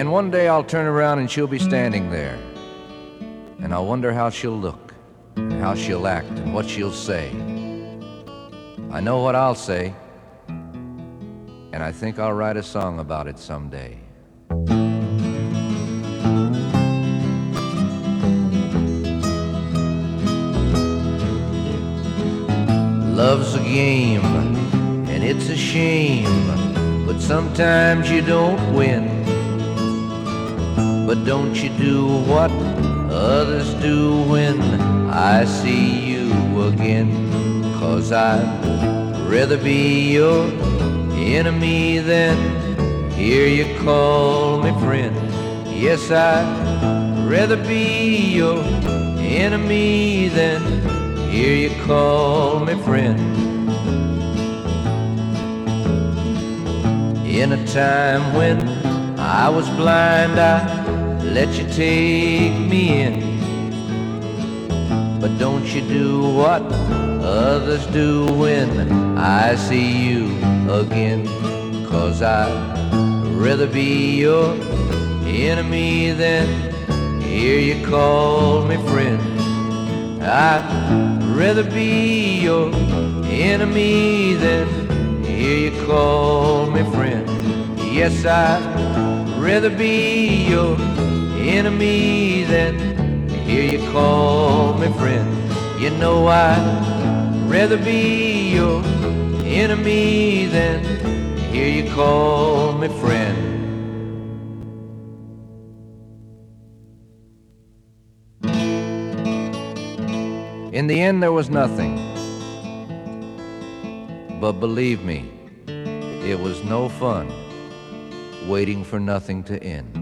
And one day I'll turn around and she'll be standing there, and I'll wonder how she'll look, and how she'll act, and what she'll say. I know what I'll say, and I think I'll write a song about it someday. Love's a game, and it's a shame, but sometimes you don't win. But don't you do what others do when I see you again. 'Cause I'd rather be your enemy than hear you call me friend. Yes, I'd rather be your enemy than hear you call me friend. In a time when I was blind, I let you take me in. But don't you do what others do when I see you again. 'Cause I'd rather be your enemy than hear you call me friend. I'd rather be your enemy than hear you call me friend. Yes, I'd rather be your enemy than hear you call me friend. You know I'd rather be your enemy than hear you call me friend. In the end there was nothing, but believe me, it was no fun waiting for nothing to end.